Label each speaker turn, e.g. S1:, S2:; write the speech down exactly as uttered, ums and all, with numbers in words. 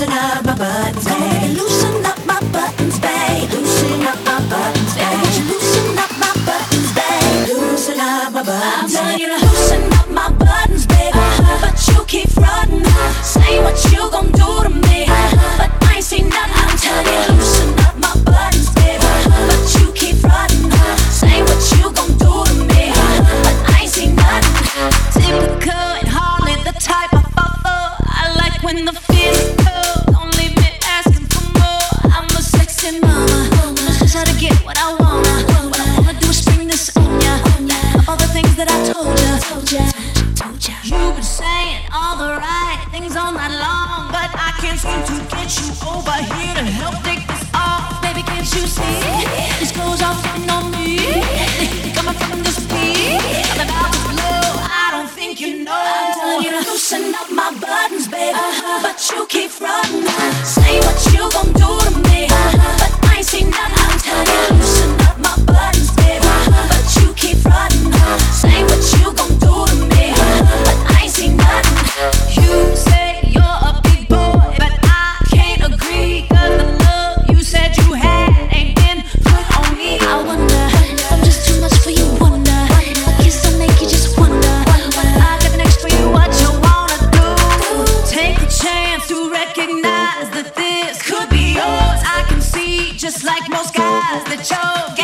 S1: loosen up my buttons, babe. Loosen up my buttons, babe. Loosen up my buttons, babe. Loosen up my buttons, babe. Loosen up my buttons. I'm telling you to loosen up my buttons, babe. But you keep frontin', saying what you gon' do to me. But I ain't seen nothing. I'm telling you to loosen up my buttons, babe. But you keep frontin', saying what you gon' do to me. But I ain't seen nothing. Typical and hardly the type I fall for. I like when the physical don't leave me asking for more. I'm a sexy mama, just how to get what I wanna. What I wanna do is spring this on ya. Of all the things that I told ya, told ya, told ya. You've been saying all the right things all night long, but I can't seem to get you over here to help take this off. Baby, can't you see? These clothes are fitting on me. They coming from this beat. I'm about to blow. I don't think you know. I'm telling you to loosen up my buttons, baby. Uh-huh. But you keep frontin', say what you gon' do to me. Uh-huh. But I ain't seen nothing. I'm telling you to loosen up my buttons, baby. Uh-huh. But you keep frontin', say what you gon' do to me. Uh-huh. But I ain't seen nothing. You say you're a big boy, but I can't agree. Cause the love you said you had ain't been put on me. I wonder if I'm just too much for you. Wonder a kiss will make you just wonder. I got next for you, what you wanna do. Take a chance to recognize that this could be yours. I can see, just like most guys, that you're